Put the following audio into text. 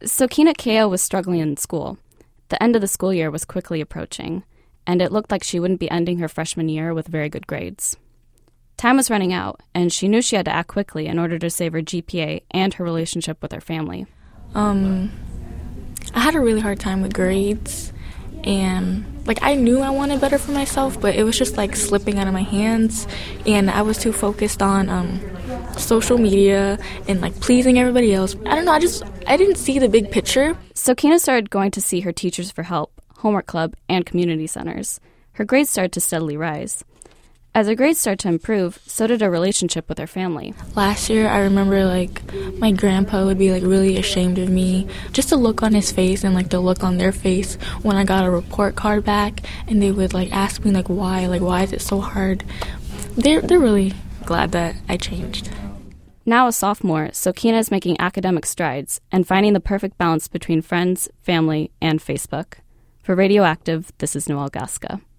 So Kina Keo was struggling in school. The end of the school year was quickly approaching, and it looked like she wouldn't be ending her freshman year with very good grades. Time was running out, and she knew she had to act quickly in order to save her GPA and her relationship with her family. I had a really hard time with grades, and I knew I wanted better for myself, but it was just slipping out of my hands, and I was too focused on social media and pleasing everybody else. I don't know, I didn't see the big picture. So Kina started going to see her teachers for help, homework club, and community centers. Her grades started to steadily rise. As her grades started to improve, so did her relationship with her family. Last year, I remember, my grandpa would be, really ashamed of me. Just the look on his face and, the look on their face when I got a report card back, and they would, ask me, why is it so hard? They're really glad that I changed. Now a sophomore, so Kina is making academic strides and finding the perfect balance between friends, family, and Facebook. For Radioactive, this is Noelle Gasca.